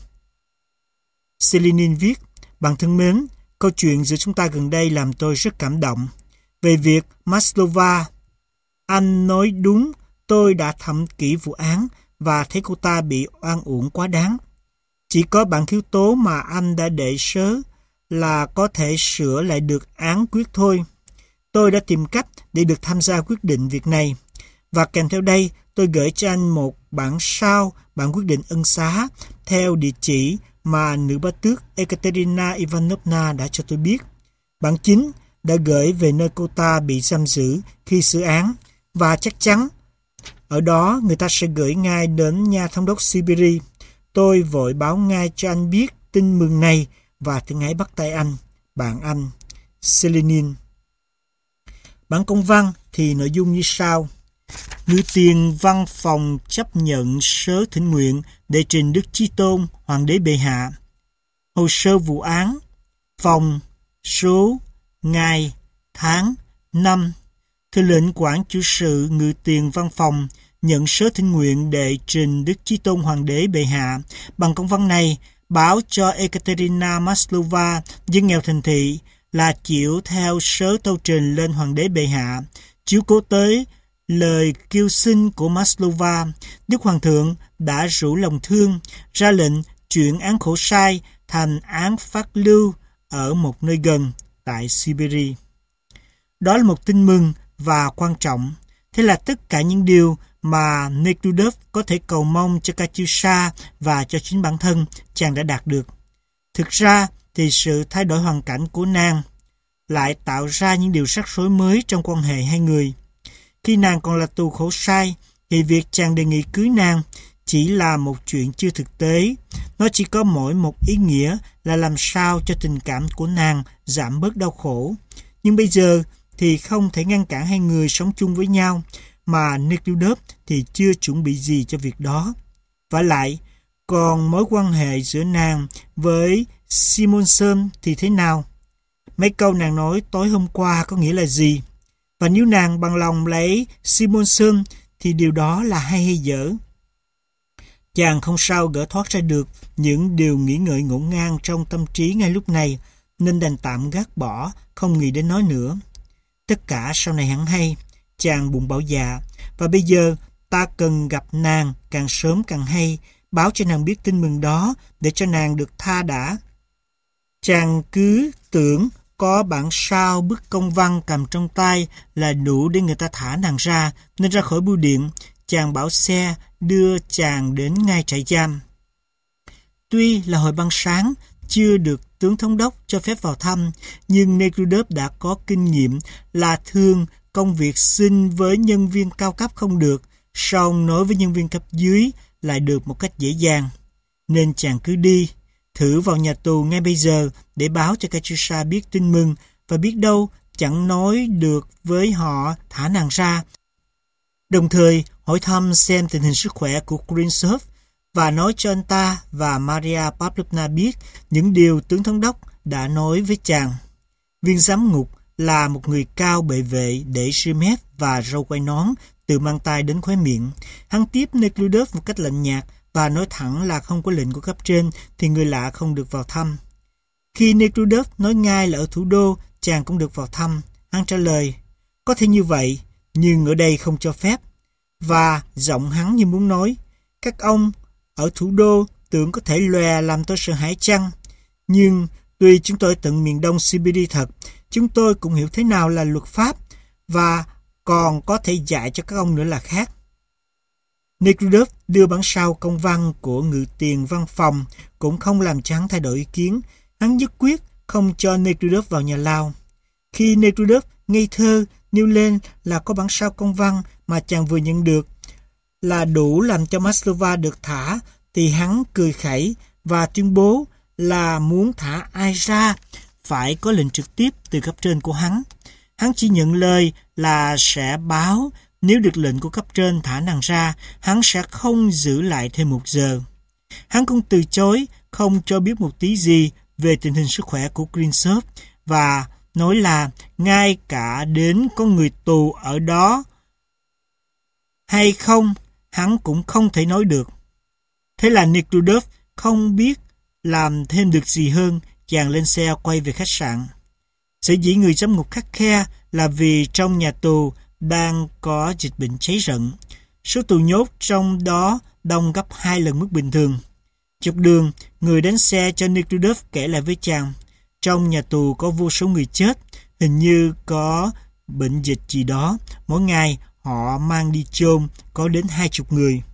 Selenin viết: Bạn thân mến, câu chuyện giữa chúng ta gần đây làm tôi rất cảm động. Về việc Maslova, anh nói đúng, tôi đã thẩm kỹ vụ án và thấy cô ta bị oan uổng quá đáng. Chỉ có bản thiếu tố mà anh đã để sớ là có thể sửa lại được án quyết thôi. Tôi đã tìm cách để được tham gia quyết định việc này. Và kèm theo đây, tôi gửi cho anh một bản sao bản quyết định ân xá theo địa chỉ mà nữ bá tước Ekaterina Ivanovna đã cho tôi biết. Bản chính đã gửi về nơi cô ta bị giam giữ khi xử án, và chắc chắn ở đó người ta sẽ gửi ngay đến nhà thống đốc Siberia. Tôi vội báo ngay cho anh biết tin mừng này và thân ái bắt tay anh, bạn anh, Selenin. Bản công văn thì nội dung như sau. Ngự tiền văn phòng chấp nhận sớ thỉnh nguyện để trình Đức Chí Tôn Hoàng đế bệ hạ. Hồ sơ vụ án, phòng, số, ngày, tháng, năm. Thư lệnh quản chủ sự ngự tiền văn phòng nhận sớ thỉnh nguyện để trình Đức Chí Tôn Hoàng đế bệ hạ. Bằng công văn này, báo cho Ekaterina Maslova, dân nghèo thành thị, là chịu theo sớ tâu trình lên Hoàng đế bệ hạ, chiếu cố tới lời kêu xin của Maslova. Đức Hoàng thượng đã rủ lòng thương, ra lệnh chuyển án khổ sai thành án phát lưu ở một nơi gần tại Siberia. Đó là một tin mừng và quan trọng. Thế là tất cả những điều mà Nekhludoff có thể cầu mong cho Katyusha và cho chính bản thân chàng đã đạt được. Thực ra thì sự thay đổi hoàn cảnh của nàng lại tạo ra những điều rắc rối mới trong quan hệ hai người. Khi nàng còn là tù khổ sai thì việc chàng đề nghị cưới nàng chỉ là một chuyện chưa thực tế. Nó chỉ có mỗi một ý nghĩa là làm sao cho tình cảm của nàng giảm bớt đau khổ. Nhưng bây giờ thì không thể ngăn cản hai người sống chung với nhau, mà Nekhludoff thì chưa chuẩn bị gì cho việc đó. Vả lại, còn mối quan hệ giữa nàng với Simonson thì thế nào? Mấy câu nàng nói tối hôm qua có nghĩa là gì? Và nếu nàng bằng lòng lấy Simonson thì điều đó là hay hay dở? Chàng không sao gỡ thoát ra được những điều nghĩ ngợi ngổn ngang trong tâm trí ngay lúc này, nên đành tạm gác bỏ, không nghĩ đến nói nữa. Tất cả sau này hẳn hay, chàng bụng bảo dạ, và bây giờ ta cần gặp nàng càng sớm càng hay, báo cho nàng biết tin mừng đó để cho nàng được tha đã. Chàng cứ tưởng có bản sao bức công văn cầm trong tay là đủ để người ta thả nàng ra, nên ra khỏi bưu điện, chàng bảo xe đưa chàng đến ngay trại giam. Tuy là hồi ban sáng, chưa được tướng thống đốc cho phép vào thăm, nhưng Nekhludoff đã có kinh nghiệm là thường công việc xin với nhân viên cao cấp không được, song nói với nhân viên cấp dưới lại được một cách dễ dàng. Nên chàng cứ đi, thử vào nhà tù ngay bây giờ để báo cho Katyusha biết tin mừng, và biết đâu chẳng nói được với họ thả nàng ra. Đồng thời hỏi thăm xem tình hình sức khỏe của Kurintsov và nói cho anh ta và Maria Pavlovna biết những điều tướng thống đốc đã nói với chàng. Viên giám ngục là một người cao bệ vệ để ria mép và râu quai nón từ mang tay đến khóe miệng. Hắn tiếp Nekhludoff một cách lạnh nhạt và nói thẳng là không có lệnh của cấp trên thì người lạ không được vào thăm. Khi Nekhludoff nói ngay là ở thủ đô chàng cũng được vào thăm, hắn trả lời có thể như vậy nhưng ở đây không cho phép. Và giọng hắn như muốn nói, các ông ở thủ đô tưởng có thể lòe làm tôi sợ hãi chăng? Nhưng tuy chúng tôi tận miền đông Siberia thật, chúng tôi cũng hiểu thế nào là luật pháp và còn có thể dạy cho các ông nữa là khác. Nekhludoff đưa bản sao công văn của ngự tiền văn phòng cũng không làm cho hắn thay đổi ý kiến. Hắn nhất quyết không cho Nekhludoff vào nhà lao. Khi Nekhludoff ngây thơ nêu lên là có bản sao công văn mà chàng vừa nhận được là đủ làm cho Maslova được thả, thì hắn cười khẩy và tuyên bố là muốn thả ai ra phải có lệnh trực tiếp từ cấp trên của hắn. Hắn chỉ nhận lời là sẽ báo nếu được lệnh của cấp trên thả nàng ra, hắn sẽ không giữ lại thêm một giờ. Hắn cũng từ chối không cho biết một tí gì về tình hình sức khỏe của Kurintsov và nói là ngay cả đến có người tù ở đó hay không, hắn cũng không thể nói được. Thế là Nekhludoff không biết làm thêm được gì hơn, chàng lên xe quay về khách sạn. Sở dĩ người giám ngục khắt khe là vì trong nhà tù đang có dịch bệnh cháy rận. Số tù nhốt trong đó đông gấp hai lần mức bình thường. Chục đường, người đánh xe cho Nekhludoff kể lại với chàng, trong nhà tù có vô số người chết, hình như có bệnh dịch gì đó. Mỗi ngày họ mang đi chôn có đến hai chục người.